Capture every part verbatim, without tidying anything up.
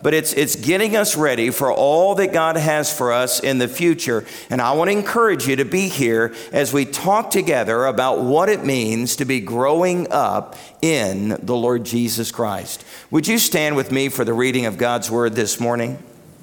but it's it's getting us ready for all that God has for us in the future. And I want to encourage you to be here as we talk together about what it means to be growing up in the Lord Jesus Christ. Would you stand with me for the reading of God's Word this morning?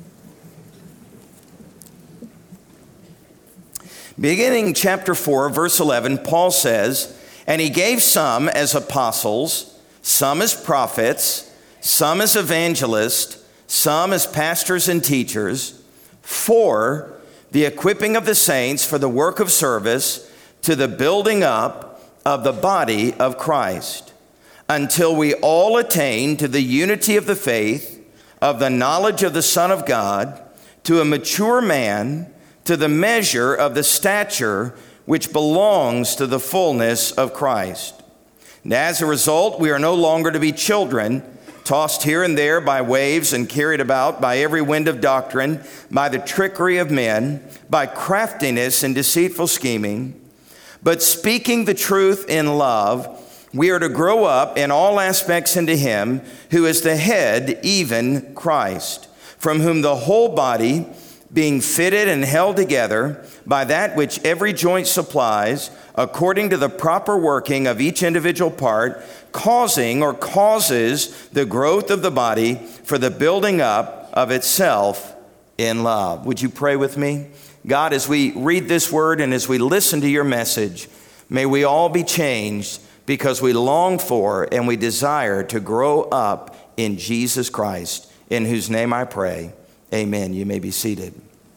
Beginning chapter four, verse eleven, Paul says, "And he gave some as apostles, some as prophets, some as evangelists, some as pastors and teachers, for the equipping of the saints for the work of service, to the building up of the body of Christ, until we all attain to the unity of the faith, of the knowledge of the Son of God, to a mature man, to the measure of the stature which belongs to the fullness of Christ. And as a result, we are no longer to be children, tossed here and there by waves and carried about by every wind of doctrine, by the trickery of men, by craftiness and deceitful scheming. But speaking the truth in love, we are to grow up in all aspects into Him who is the head, even Christ, from whom the whole body, being fitted and held together by that which every joint supplies, according to the proper working of each individual part, causing or causes the growth of the body for the building up of itself in love." Would you pray with me? God, as we read this word and as we listen to your message, may we all be changed because we long for and we desire to grow up in Jesus Christ, in whose name I pray. Amen. You may be seated.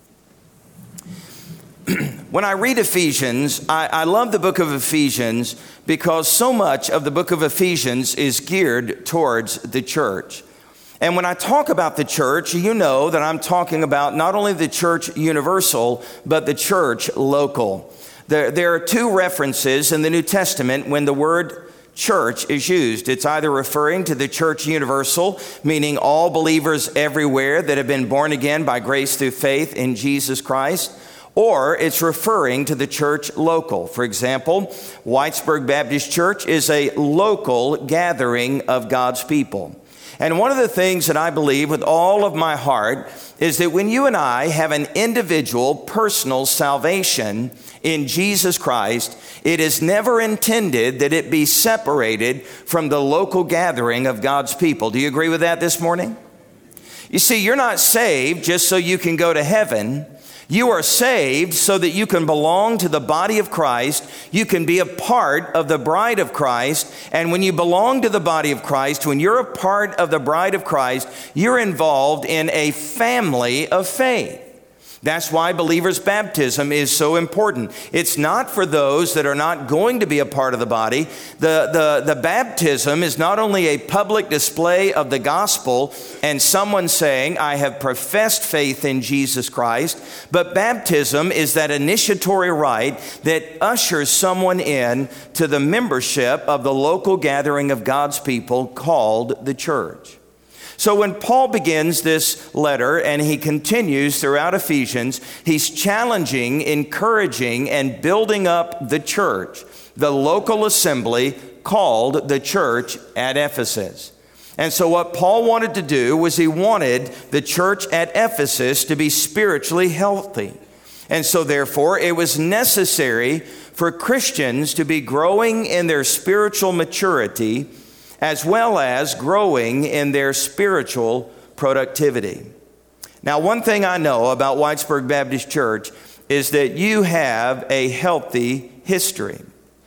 When I read Ephesians, I, I love the book of Ephesians because so much of the book of Ephesians is geared towards the church. And when I talk about the church, you know that I'm talking about not only the church universal, but the church local. There, there are two references in the New Testament when the word church is used. It's either referring to the church universal, meaning all believers everywhere that have been born again by grace through faith in Jesus Christ, or it's referring to the church local. For example, Whitesburg Baptist Church is a local gathering of God's people. And one of the things that I believe with all of my heart is that when you and I have an individual personal salvation in Jesus Christ, it is never intended that it be separated from the local gathering of God's people. Do you agree with that this morning? You see, you're not saved just so you can go to heaven. You are saved so that you can belong to the body of Christ. You can be a part of the bride of Christ. And when you belong to the body of Christ, when you're a part of the bride of Christ, you're involved in a family of faith. That's why believers' baptism is so important. It's not for those that are not going to be a part of the body. The, the, the baptism is not only a public display of the gospel and someone saying, I have professed faith in Jesus Christ, but baptism is that initiatory rite that ushers someone in to the membership of the local gathering of God's people called the church. So when Paul begins this letter and he continues throughout Ephesians, he's challenging, encouraging, and building up the church, the local assembly called the church at Ephesus. And so what Paul wanted to do was he wanted the church at Ephesus to be spiritually healthy. And so therefore it was necessary for Christians to be growing in their spiritual maturity as well as growing in their spiritual productivity. Now, one thing I know about Whitesburg Baptist Church is that you have a healthy history.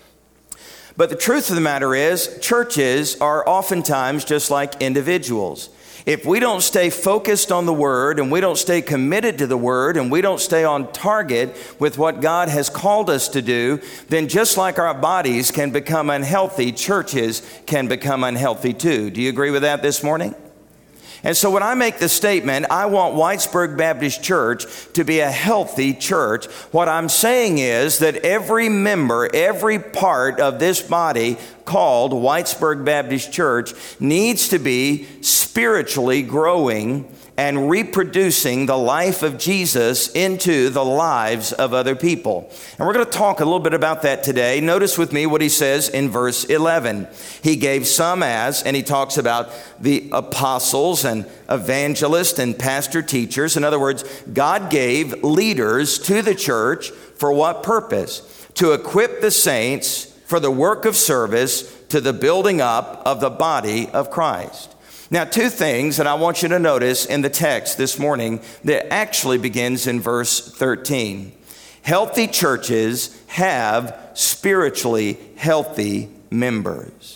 But the truth of the matter is, churches are oftentimes just like individuals. If we don't stay focused on the Word and we don't stay committed to the Word and we don't stay on target with what God has called us to do, then just like our bodies can become unhealthy, churches can become unhealthy too. Do you agree with that this morning? And so when I make the statement, I want Whitesburg Baptist Church to be a healthy church, what I'm saying is that every member, every part of this body called Whitesburg Baptist Church needs to be spiritually growing and reproducing the life of Jesus into the lives of other people. And we're going to talk a little bit about that today. Notice with me what he says in verse eleven. He gave some as, and he talks about the apostles and evangelists and pastor teachers. In other words, God gave leaders to the church for what purpose? To equip the saints for the work of service to the building up of the body of Christ. Now, two things that I want you to notice in the text this morning that actually begins in verse thirteen. Healthy churches have spiritually healthy members.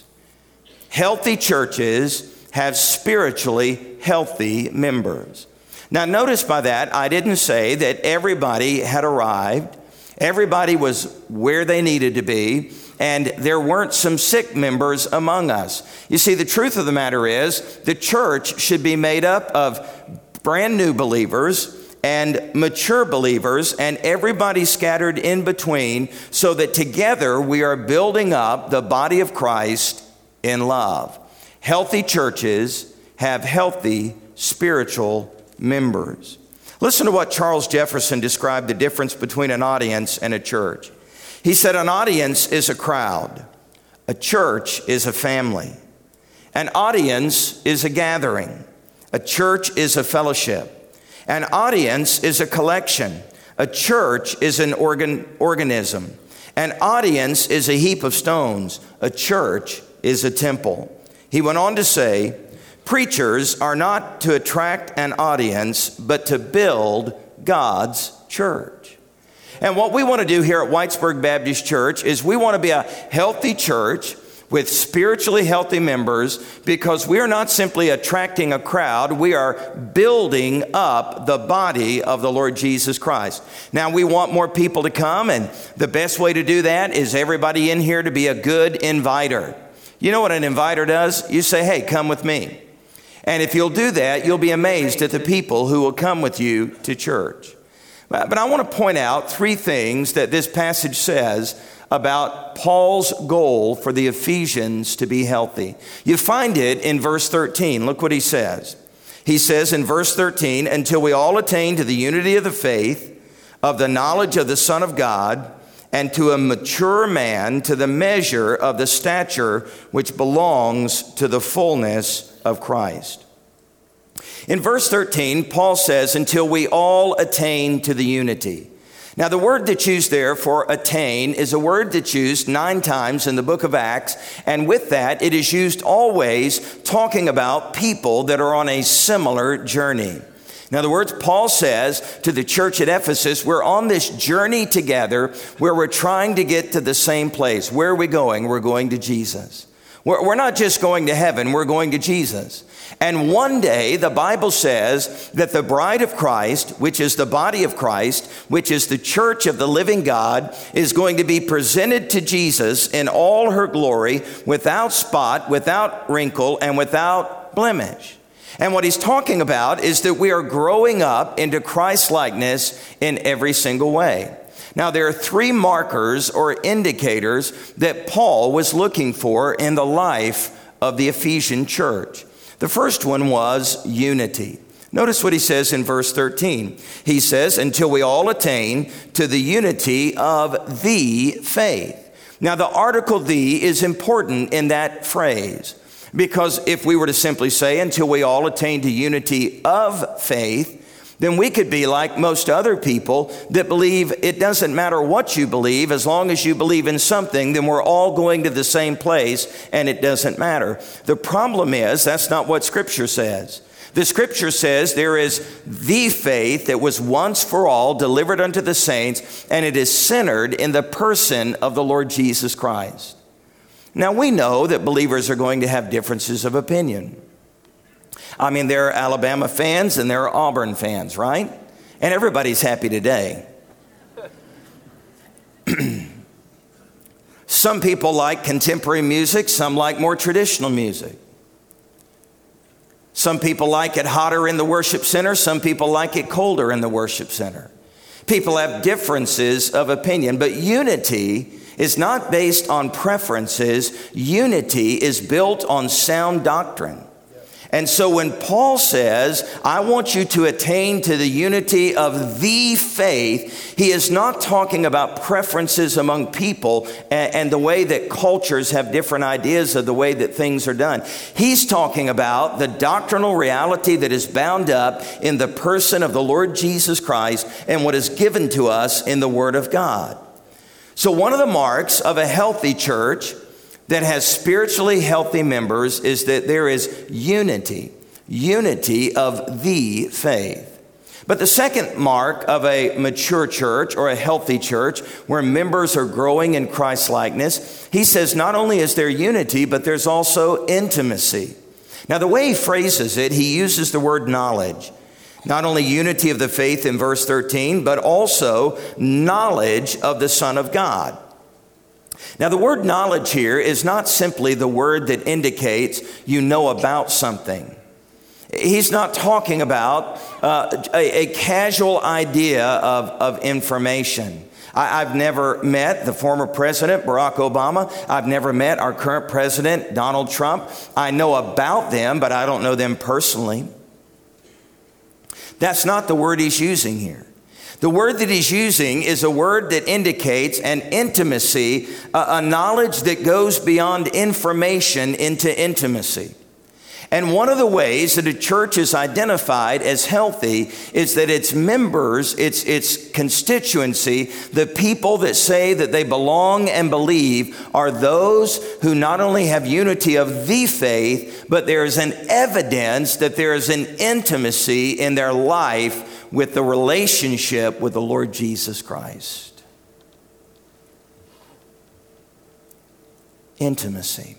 Healthy churches have spiritually healthy members. Now, notice by that, I didn't say that everybody had arrived. Everybody was where they needed to be, and there weren't some sick members among us. You see, the truth of the matter is the church should be made up of brand new believers and mature believers and everybody scattered in between, so that together we are building up the body of Christ in love. Healthy churches have healthy spiritual members. Listen to what Charles Jefferson described the difference between an audience and a church. He said, an audience is a crowd. A church is a family. An audience is a gathering. A church is a fellowship. An audience is a collection. A church is an organ, organism. An audience is a heap of stones. A church is a temple. He went on to say, preachers are not to attract an audience, but to build God's church. And what we want to do here at Whitesburg Baptist Church is we want to be a healthy church with spiritually healthy members, because we are not simply attracting a crowd, we are building up the body of the Lord Jesus Christ. Now, we want more people to come, and the best way to do that is everybody in here to be a good inviter. You know what an inviter does? You say, hey, come with me. And if you'll do that, you'll be amazed at the people who will come with you to church. But I want to point out three things that this passage says about Paul's goal for the Ephesians to be healthy. You find it in verse thirteen. Look what he says. He says in verse thirteen, until we all attain to the unity of the faith, of the knowledge of the Son of God, and to a mature man, to the measure of the stature which belongs to the fullness of Christ. In verse thirteen, Paul says, until we all attain to the unity. Now, the word that's used there for attain is a word that's used nine times in the book of Acts, and with that, it is used always talking about people that are on a similar journey. In other words, Paul says to the church at Ephesus, we're on this journey together where we're trying to get to the same place. Where are we going? We're going to Jesus. We're not just going to heaven, we're going to Jesus. And one day, the Bible says that the bride of Christ, which is the body of Christ, which is the church of the living God, is going to be presented to Jesus in all her glory, without spot, without wrinkle, and without blemish. And what he's talking about is that we are growing up into Christ-likeness in every single way. Now, there are three markers or indicators that Paul was looking for in the life of the Ephesian church. The first one was unity. Notice what he says in verse thirteen. He says, until we all attain to the unity of the faith. Now, the article "the" is important in that phrase, because if we were to simply say, until we all attain to unity of faith, then we could be like most other people that believe it doesn't matter what you believe, as long as you believe in something, then we're all going to the same place and it doesn't matter. The problem is that's not what Scripture says. The Scripture says there is the faith that was once for all delivered unto the saints, and it is centered in the person of the Lord Jesus Christ. Now, we know that believers are going to have differences of opinion. I mean, there are Alabama fans and there are Auburn fans, right? And everybody's happy today. Some people like contemporary music, some like more traditional music. Some people like it hotter in the worship center, some people like it colder in the worship center. People have differences of opinion, but unity is not based on preferences. Unity is built on sound doctrine. And so when Paul says, I want you to attain to the unity of the faith, he is not talking about preferences among people and, and the way that cultures have different ideas of the way that things are done. He's talking about the doctrinal reality that is bound up in the person of the Lord Jesus Christ and what is given to us in the Word of God. So one of the marks of a healthy church that has spiritually healthy members is that there is unity, unity of the faith. But the second mark of a mature church or a healthy church where members are growing in Christ-likeness, he says not only is there unity, but there's also intimacy. Now the way he phrases it, he uses the word knowledge. Not only unity of the faith in verse thirteen, but also knowledge of the Son of God. Now, the word knowledge here is not simply the word that indicates you know about something. He's not talking about uh, a, a casual idea of, of information. I, I've never met the former president, Barack Obama. I've never met our current president, Donald Trump. I know about them, but I don't know them personally. That's not the word he's using here. The word that he's using is a word that indicates an intimacy, a, a knowledge that goes beyond information into intimacy. And one of the ways that a church is identified as healthy is that its members, its, its constituency, the people that say that they belong and believe are those who not only have unity of the faith, but there is an evidence that there is an intimacy in their life with the relationship with the Lord Jesus Christ. Intimacy.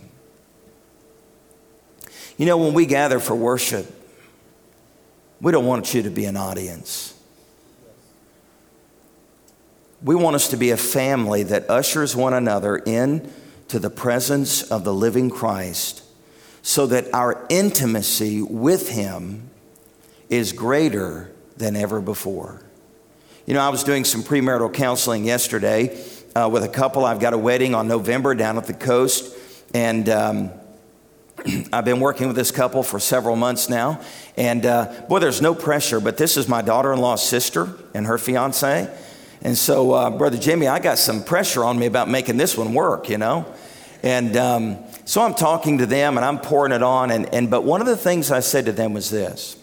You know, when we gather for worship, we don't want you to be an audience. We want us to be a family that ushers one another in to the presence of the living Christ so that our intimacy with Him is greater than ever before. You know, I was doing some premarital counseling yesterday uh, with a couple. I've got a wedding on November down at the coast, and um, I've been working with this couple for several months now. And uh, boy, there's no pressure, but this is my daughter-in-law's sister and her fiance. And so, uh, Brother Jimmy, I got some pressure on me about making this one work, you know. And um, so I'm talking to them and I'm pouring it on. And, and but one of the things I said to them was this.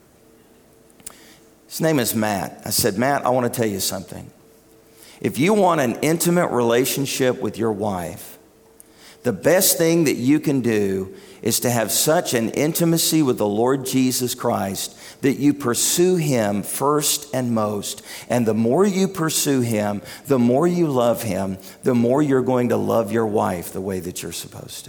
His name is Matt. I said, Matt, I want to tell you something. If you want an intimate relationship with your wife, the best thing that you can do is to have such an intimacy with the Lord Jesus Christ that you pursue Him first and most. And the more you pursue Him, the more you love Him, the more you're going to love your wife the way that you're supposed to.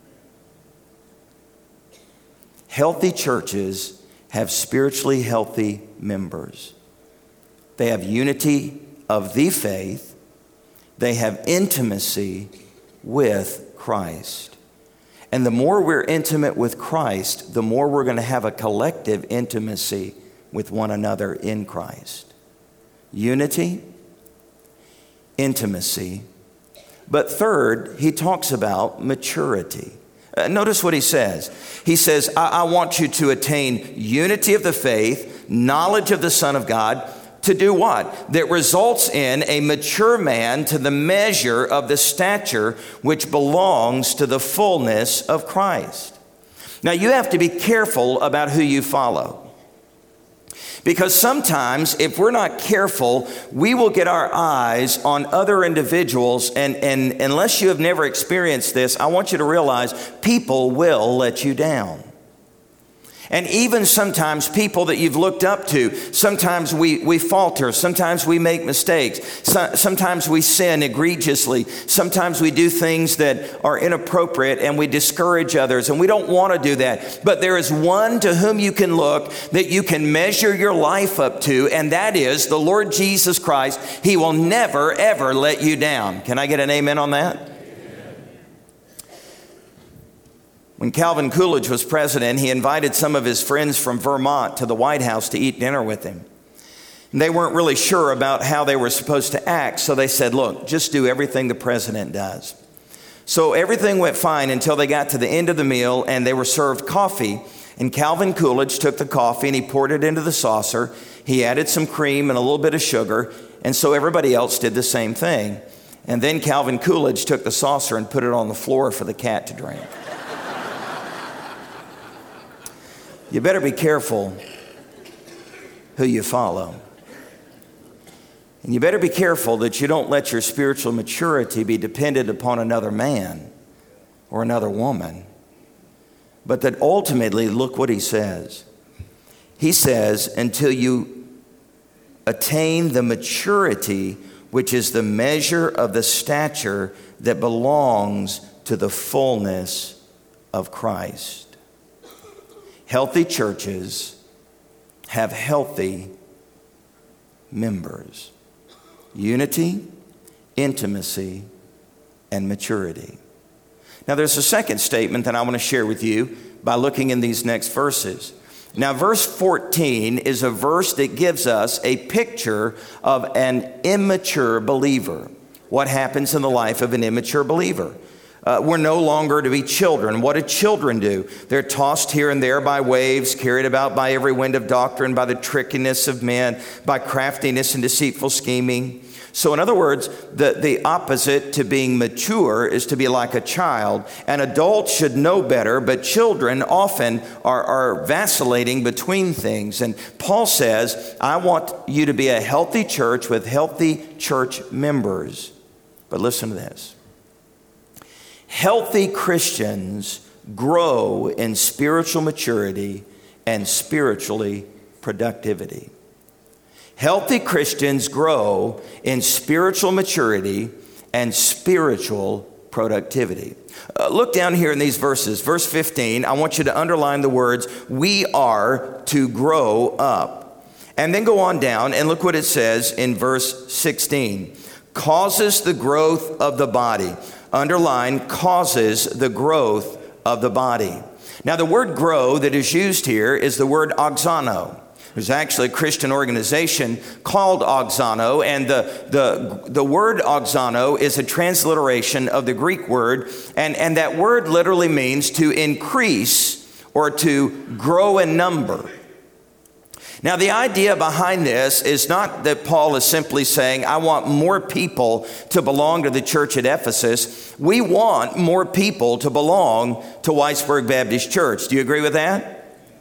Healthy churches have spiritually healthy members. They have unity of the faith. They have intimacy with Christ. And the more we're intimate with Christ, the more we're going to have a collective intimacy with one another in Christ. Unity, intimacy. But third, he talks about maturity. Uh, notice what he says. He says, I-, I want you to attain unity of the faith, knowledge of the Son of God, to do what? That results in a mature man to the measure of the stature which belongs to the fullness of Christ. Now you have to be careful about who you follow. Because sometimes if we're not careful, we will get our eyes on other individuals. And, and unless you have never experienced this, I want you to realize people will let you down. And even sometimes people that you've looked up to, sometimes we, we falter, sometimes we make mistakes, so, sometimes we sin egregiously, sometimes we do things that are inappropriate and we discourage others, and we don't want to do that. But there is one to whom you can look that you can measure your life up to, and that is the Lord Jesus Christ. He will never, ever let you down. Can I get an amen on that? When Calvin Coolidge was president, he invited some of his friends from Vermont to the White House to eat dinner with him. They weren't really sure about how they were supposed to act, so they said, look, just do everything the president does. So everything went fine until they got to the end of the meal and they were served coffee. And Calvin Coolidge took the coffee and he poured it into the saucer. He added some cream and a little bit of sugar. And so everybody else did the same thing. And then Calvin Coolidge took the saucer and put it on the floor for the cat to drink. You better be careful who you follow. And you better be careful that you don't let your spiritual maturity be dependent upon another man or another woman. But that ultimately, look what he says. He says, until you attain the maturity, which is the measure of the stature that belongs to the fullness of Christ. Healthy churches have healthy members. Unity, intimacy, and maturity. Now there's a second statement that I want to share with you by looking in these next verses. Now verse fourteen is a verse that gives us a picture of an immature believer. What happens in the life of an immature believer? Uh, we're no longer to be children. What do children do? They're tossed here and there by waves, carried about by every wind of doctrine, by the trickiness of men, by craftiness and deceitful scheming. So in other words, the, the opposite to being mature is to be like a child. An adult should know better, but children often are, are vacillating between things. And Paul says, I want you to be a healthy church with healthy church members. But listen to this. Healthy Christians grow in spiritual maturity and spiritually productivity. Healthy Christians grow in spiritual maturity and spiritual productivity. Uh, look down here in these verses. Verse fifteen, I want you to underline the words, we are to grow up. And then go on down and look what it says in verse sixteen. Causes the growth of the body. Underline, causes the growth of the body. Now the word grow that is used here is the word oxano. There's actually a Christian organization called Oxano, and the, the, the word oxano is a transliteration of the Greek word, and, and that word literally means to increase or to grow in number. Now, the idea behind this is not that Paul is simply saying, I want more people to belong to the church at Ephesus. We want more people to belong to Whitesburg Baptist Church. Do you agree with that?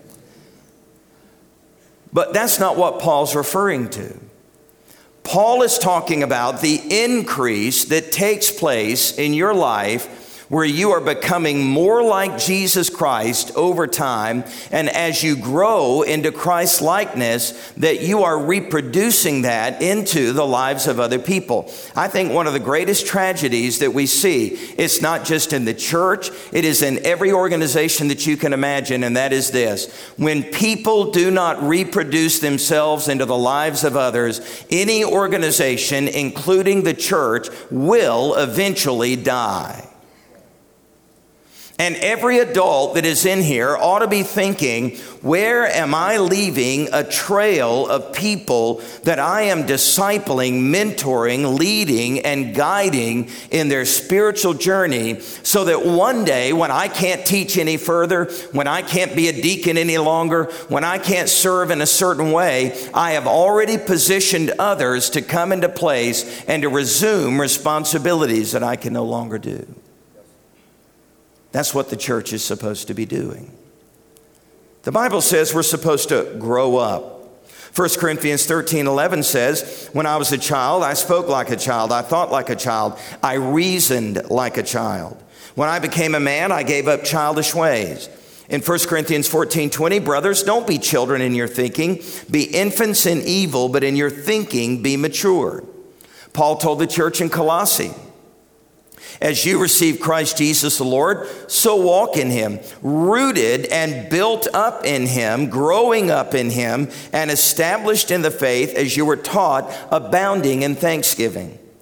But that's not what Paul's referring to. Paul is talking about the increase that takes place in your life where you are becoming more like Jesus Christ over time, and as you grow into Christ's likeness, that you are reproducing that into the lives of other people. I think one of the greatest tragedies that we see, it's not just in the church, it is in every organization that you can imagine, and that is this. When people do not reproduce themselves into the lives of others, any organization, including the church, will eventually die. And every adult that is in here ought to be thinking, where am I leaving a trail of people that I am discipling, mentoring, leading, and guiding in their spiritual journey, so that one day when I can't teach any further, when I can't be a deacon any longer, when I can't serve in a certain way, I have already positioned others to come into place and to resume responsibilities that I can no longer do. That's what the church is supposed to be doing. The Bible says we're supposed to grow up. First Corinthians thirteen eleven says, when I was a child, I spoke like a child. I thought like a child. I reasoned like a child. When I became a man, I gave up childish ways. In First Corinthians fourteen twenty, brothers, don't be children in your thinking. Be infants in evil, but in your thinking be mature. Paul told the church in Colossae, as you receive Christ Jesus the Lord, so walk in him, rooted and built up in him, growing up in him, and established in the faith as you were taught, abounding in thanksgiving.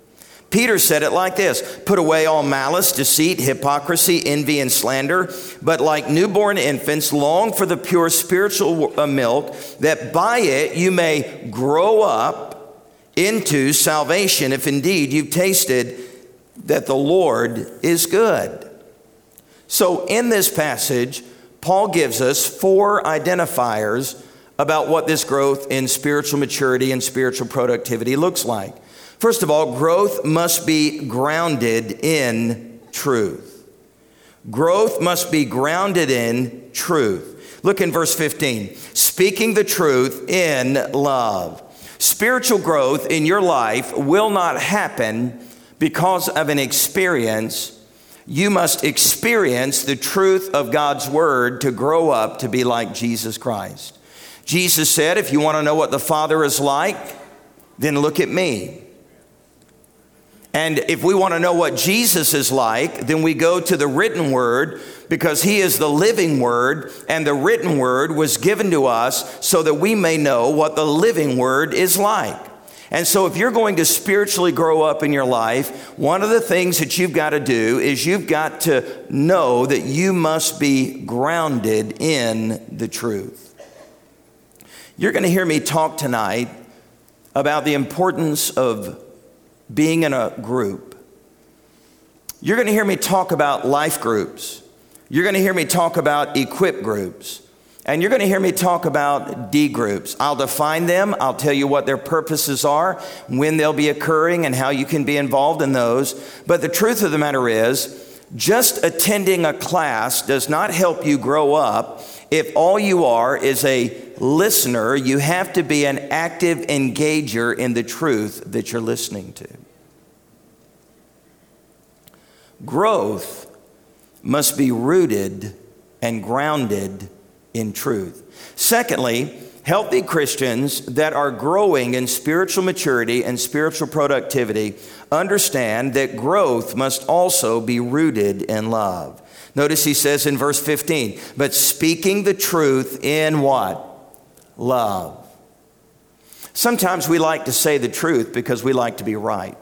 Peter said it like this: put away all malice, deceit, hypocrisy, envy, and slander, but like newborn infants, long for the pure spiritual milk, that by it you may grow up into salvation, if indeed you've tasted that the Lord is good. So in this passage, Paul gives us four identifiers about what this growth in spiritual maturity and spiritual productivity looks like. First of all, growth must be grounded in truth. Growth must be grounded in truth. Look in verse fifteen. Speaking the truth in love. Spiritual growth in your life will not happen because of an experience. You must experience the truth of God's word to grow up to be like Jesus Christ. Jesus said, if you want to know what the Father is like, then look at me. And if we want to know what Jesus is like, then we go to the written word, because he is the living word, and the written word was given to us so that we may know what the living word is like. And so if you're going to spiritually grow up in your life, one of the things that you've got to do is you've got to know that you must be grounded in the truth. You're going to hear me talk tonight about the importance of being in a group. You're going to hear me talk about life groups. You're going to hear me talk about equip groups. And you're going to hear me talk about D groups. I'll define them. I'll tell you what their purposes are, when they'll be occurring, and how you can be involved in those. But the truth of the matter is, just attending a class does not help you grow up. If all you are is a listener, you have to be an active engager in the truth that you're listening to. Growth must be rooted and grounded in truth. Secondly, healthy Christians that are growing in spiritual maturity and spiritual productivity understand that growth must also be rooted in love. Notice he says in verse fifteen, but speaking the truth in what? Love. Sometimes we like to say the truth because we like to be right.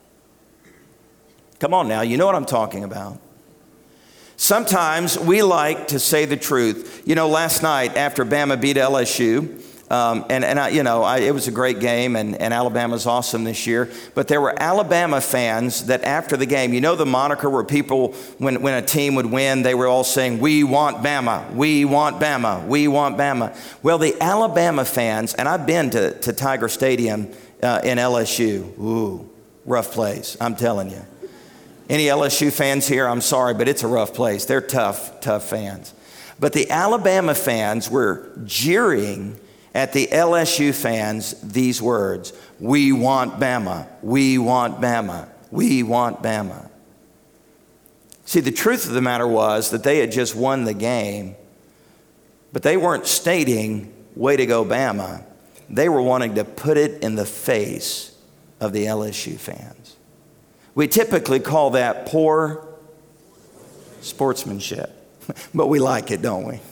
Come on now, you know what I'm talking about. Sometimes we like to say the truth. You know, last night after Bama beat L S U, um, and, and I, you know, I, it was a great game, and, and Alabama's awesome this year. But there were Alabama fans that after the game, you know the moniker where people, when, when a team would win, they were all saying, we want Bama, we want Bama, we want Bama. Well, the Alabama fans, and I've been to, to Tiger Stadium uh, in L S U. Ooh, rough place, I'm telling you. Any L S U fans here? I'm sorry, but it's a rough place. They're tough, tough fans. But the Alabama fans were jeering at the L S U fans these words: we want Bama, we want Bama, we want Bama. See, the truth of the matter was that they had just won the game, but they weren't stating, way to go Bama. They were wanting to put it in the face of the L S U fans. We typically call that poor sportsmanship, but we like it, don't we?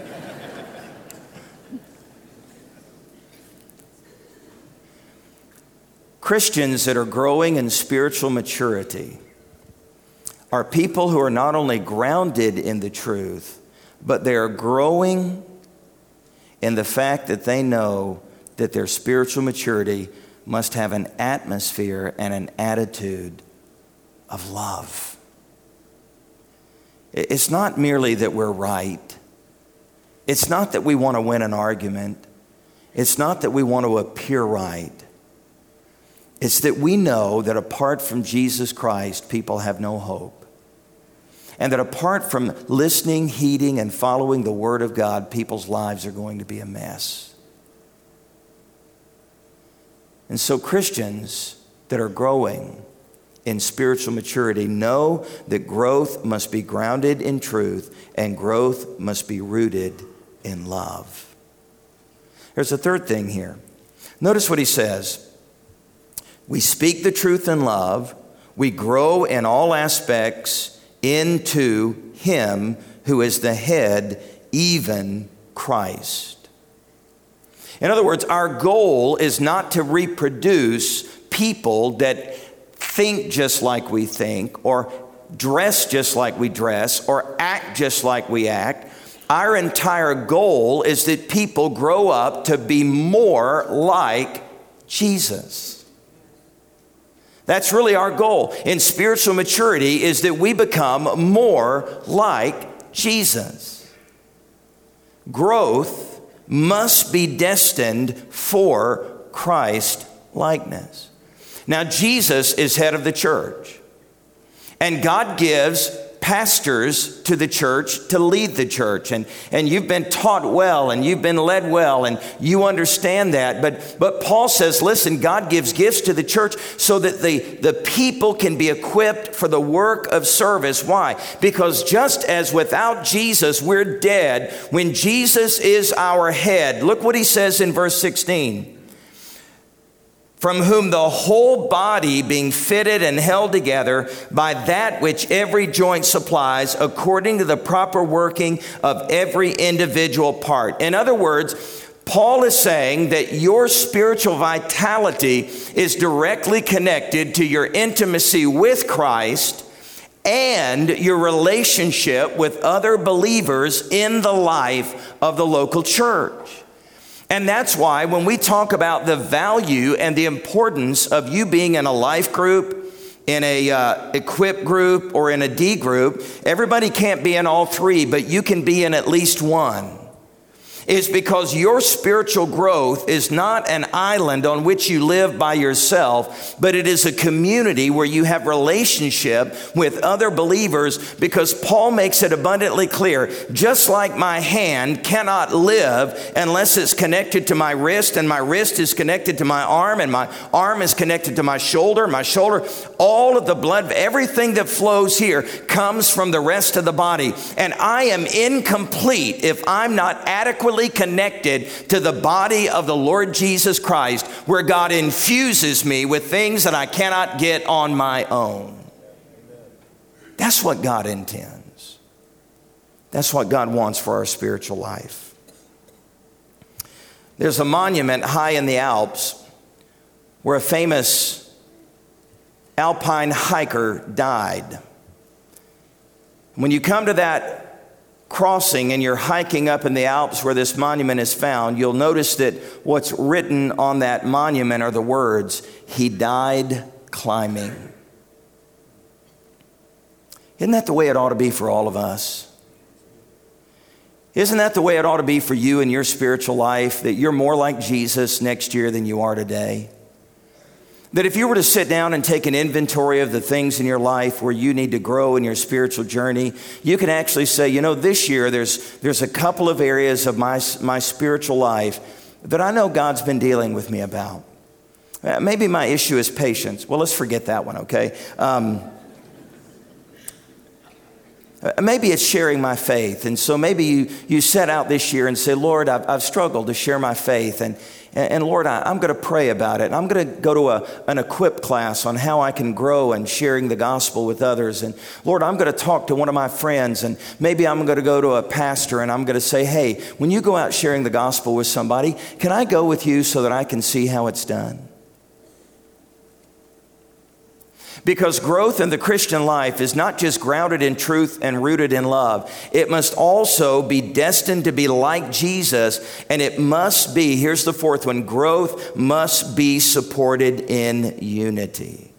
Christians that are growing in spiritual maturity are people who are not only grounded in the truth, but they are growing in the fact that they know that their spiritual maturity must have an atmosphere and an attitude of love. It's not merely that we're right. It's not that we want to win an argument. It's not that we want to appear right. It's that we know that apart from Jesus Christ, people have no hope. And that apart from listening, heeding, and following the Word of God, people's lives are going to be a mess. And so Christians that are growing in spiritual maturity know that growth must be grounded in truth and growth must be rooted in love. There's a third thing here. Notice what he says. We speak the truth in love. We grow in all aspects into Him who is the head, even Christ. In other words, our goal is not to reproduce people that think just like we think, or dress just like we dress, or act just like we act. Our entire goal is that people grow up to be more like Jesus. That's really our goal in spiritual maturity, is that we become more like Jesus. Growth must be destined for Christ likeness. Now, Jesus is head of the church, and God gives pastors to the church to lead the church. And, and you've been taught well, and you've been led well, and you understand that. But, but Paul says, listen, God gives gifts to the church so that the, the people can be equipped for the work of service. Why? Because just as without Jesus we're dead, when Jesus is our head, look what he says in verse sixteen. From whom the whole body being fitted and held together by that which every joint supplies, according to the proper working of every individual part. In other words, Paul is saying that your spiritual vitality is directly connected to your intimacy with Christ and your relationship with other believers in the life of the local church. And that's why when we talk about the value and the importance of you being in a life group, in a uh, equip group, or in a D group, everybody can't be in all three, but you can be in at least one. Is because your spiritual growth is not an island on which you live by yourself, but it is a community where you have relationship with other believers, because Paul makes it abundantly clear, just like my hand cannot live unless it's connected to my wrist, and my wrist is connected to my arm, and my arm is connected to my shoulder, my shoulder, all of the blood, everything that flows here comes from the rest of the body. And I am incomplete if I'm not adequately connected to the body of the Lord Jesus Christ, where God infuses me with things that I cannot get on my own. That's what God intends. That's what God wants for our spiritual life. There's a monument high in the Alps where a famous alpine hiker died. When you come to that crossing and you're hiking up in the Alps where this monument is found, you'll notice that what's written on that monument are the words, "He died climbing." Isn't that the way it ought to be for all of us? Isn't that the way it ought to be for you in your spiritual life, that you're more like Jesus next year than you are today? That if you were to sit down and take an inventory of the things in your life where you need to grow in your spiritual journey, you can actually say, you know, this year there's there's a couple of areas of my, my spiritual life that I know God's been dealing with me about. Uh, maybe my issue is patience. Well, let's forget that one, okay? Um, maybe it's sharing my faith. And so maybe you, you set out this year and say, Lord, I've, I've struggled to share my faith. And And, and Lord, I, I'm going to pray about it. And I'm going to go to a, an equip class on how I can grow in sharing the gospel with others. And Lord, I'm going to talk to one of my friends, and maybe I'm going to go to a pastor, and I'm going to say, hey, when you go out sharing the gospel with somebody, can I go with you so that I can see how it's done? Because growth in the Christian life is not just grounded in truth and rooted in love. It must also be destined to be like Jesus, and it must be, here's the fourth one, growth must be supported in unity.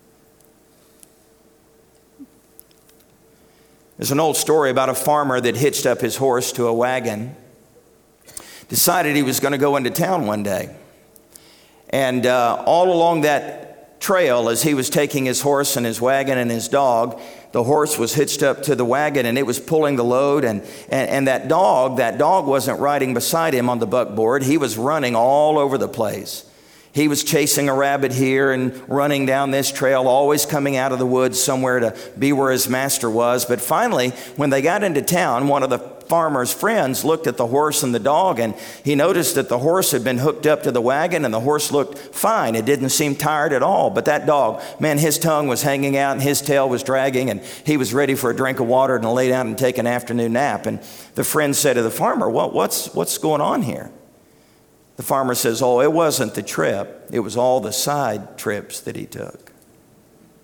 There's an old story about a farmer that hitched up his horse to a wagon, decided he was going to go into town one day. And uh, all along that trail, as he was taking his horse and his wagon and his dog, the horse was hitched up to the wagon and it was pulling the load, and, and, and that dog, that dog wasn't riding beside him on the buckboard. He was running all over the place. He was chasing a rabbit here and running down this trail, always coming out of the woods somewhere to be where his master was. But finally, when they got into town, one of the farmer's friends looked at the horse and the dog, and he noticed that the horse had been hooked up to the wagon, and the horse looked fine. It didn't seem tired at all. But that dog, man, his tongue was hanging out and his tail was dragging, and he was ready for a drink of water and to lay down and take an afternoon nap. And the friend said to the farmer, well, what's, what's going on here? The farmer says, oh, it wasn't the trip. It was all the side trips that he took.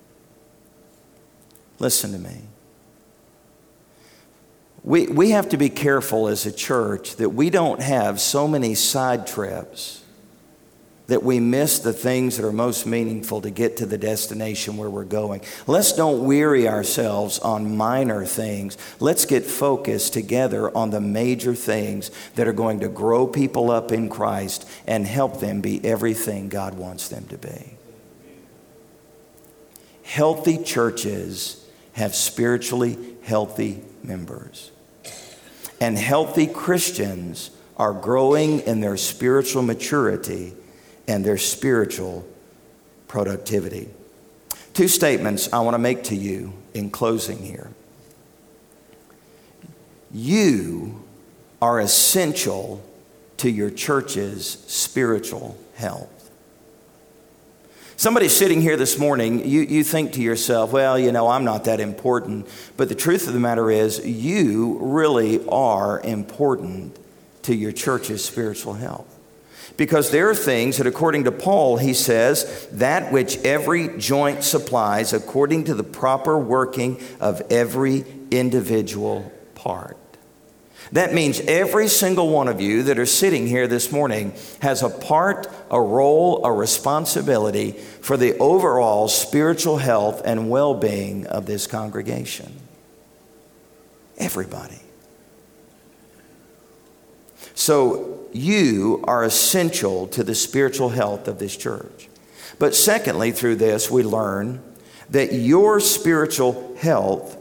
Listen to me. We, we have to be careful as a church that we don't have so many side trips that we miss the things that are most meaningful to get to the destination where we're going. Let's don't weary ourselves on minor things. Let's get focused together on the major things that are going to grow people up in Christ and help them be everything God wants them to be. Healthy churches have spiritually healthy members. And healthy Christians are growing in their spiritual maturity and their spiritual productivity. Two statements I want to make to you in closing here. You are essential to your church's spiritual health. Somebody sitting here this morning, you, you think to yourself, well, you know, I'm not that important. But the truth of the matter is, you really are important to your church's spiritual health. Because there are things that, according to Paul, he says, that which every joint supplies according to the proper working of every individual part. That means every single one of you that are sitting here this morning has a part, a role, a responsibility for the overall spiritual health and well-being of this congregation. Everybody. So you are essential to the spiritual health of this church. But secondly, through this, we learn that your spiritual health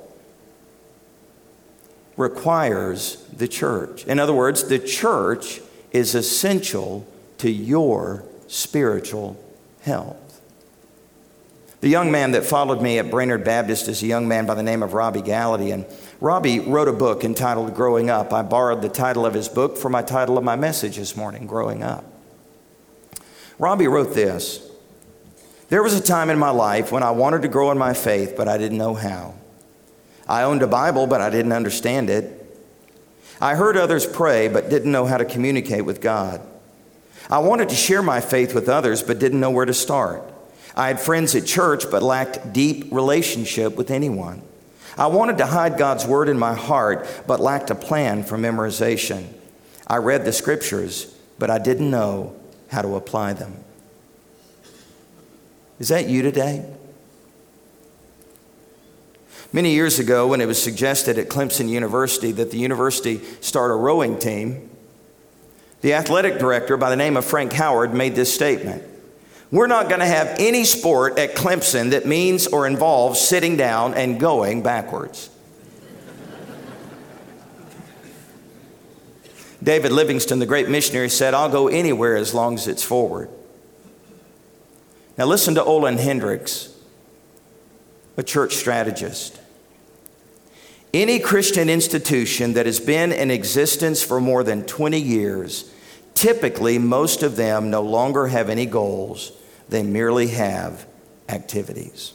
requires the church. In other words, the church is essential to your spiritual health. The young man that followed me at Brainerd Baptist is a young man by the name of Robbie Gallaty, and Robbie wrote a book entitled Growing Up. I borrowed the title of his book for my title of my message this morning, Growing Up. Robbie wrote this: there was a time in my life when I wanted to grow in my faith, but I didn't know how. I owned a Bible, but I didn't understand it. I heard others pray, but didn't know how to communicate with God. I wanted to share my faith with others, but didn't know where to start. I had friends at church, but lacked deep relationship with anyone. I wanted to hide God's word in my heart, but lacked a plan for memorization. I read the scriptures, but I didn't know how to apply them. Is that you today? Many years ago, when it was suggested at Clemson University that the university start a rowing team, the athletic director by the name of Frank Howard made this statement: we're not going to have any sport at Clemson that means or involves sitting down and going backwards. David Livingston, the great missionary, said, I'll go anywhere as long as it's forward. Now listen to Olin Hendricks, a church strategist. Any Christian institution that has been in existence for more than twenty years, typically most of them no longer have any goals. They merely have activities.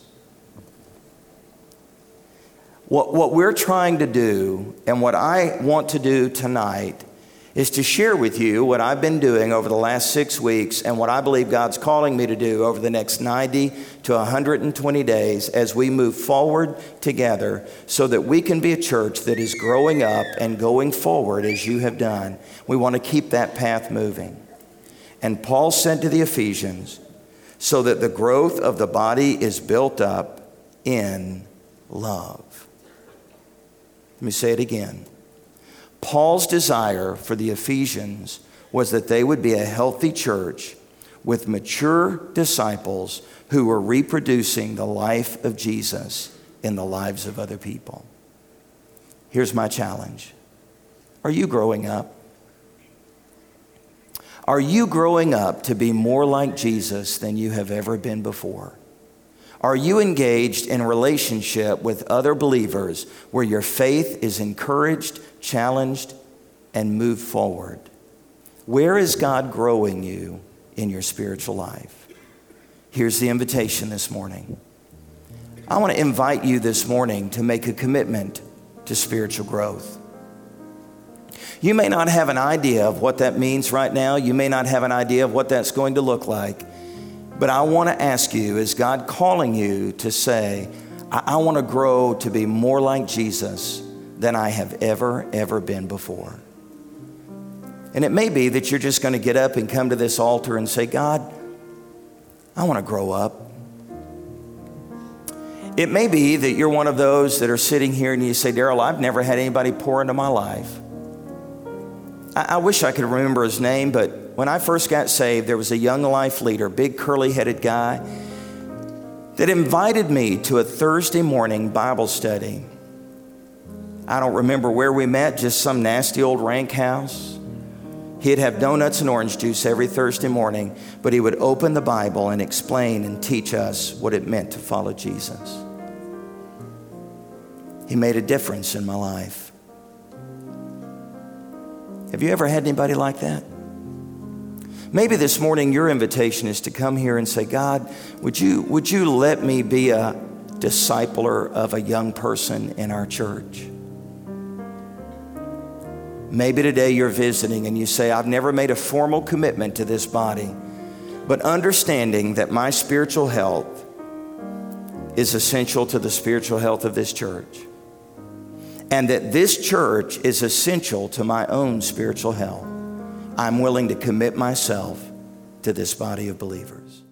What, what we're trying to do, and what I want to do tonight, is to share with you what I've been doing over the last six weeks and what I believe God's calling me to do over the next ninety to one hundred twenty days as we move forward together so that we can be a church that is growing up and going forward as you have done. We want to keep that path moving. And Paul said to the Ephesians, so that the growth of the body is built up in love. Let me say it again. Paul's desire for the Ephesians was that they would be a healthy church with mature disciples who were reproducing the life of Jesus in the lives of other people. Here's my challenge. Are you growing up? Are you growing up to be more like Jesus than you have ever been before? Are you engaged in a relationship with other believers where your faith is encouraged, challenged, and moved forward? Where is God growing you in your spiritual life? Here's the invitation this morning. I want to invite you this morning to make a commitment to spiritual growth. You may not have an idea of what that means right now. You may not have an idea of what that's going to look like. But I want to ask you, is God calling you to say, I, I want to grow to be more like Jesus than I have ever, ever been before. And it may be that you're just going to get up and come to this altar and say, God, I want to grow up. It may be that you're one of those that are sitting here and you say, Daryl, I've never had anybody pour into my life. I, I wish I could remember his name, but when I first got saved, there was a young life leader, big curly-headed guy, that invited me to a Thursday morning Bible study. I don't remember where we met, just some nasty old rank house. He'd have donuts and orange juice every Thursday morning, but he would open the Bible and explain and teach us what it meant to follow Jesus. He made a difference in my life. Have you ever had anybody like that? Maybe this morning your invitation is to come here and say, God, would you, would you let me be a discipler of a young person in our church? Maybe today you're visiting and you say, I've never made a formal commitment to this body, but understanding that my spiritual health is essential to the spiritual health of this church, and that this church is essential to my own spiritual health, I'm willing to commit myself to this body of believers.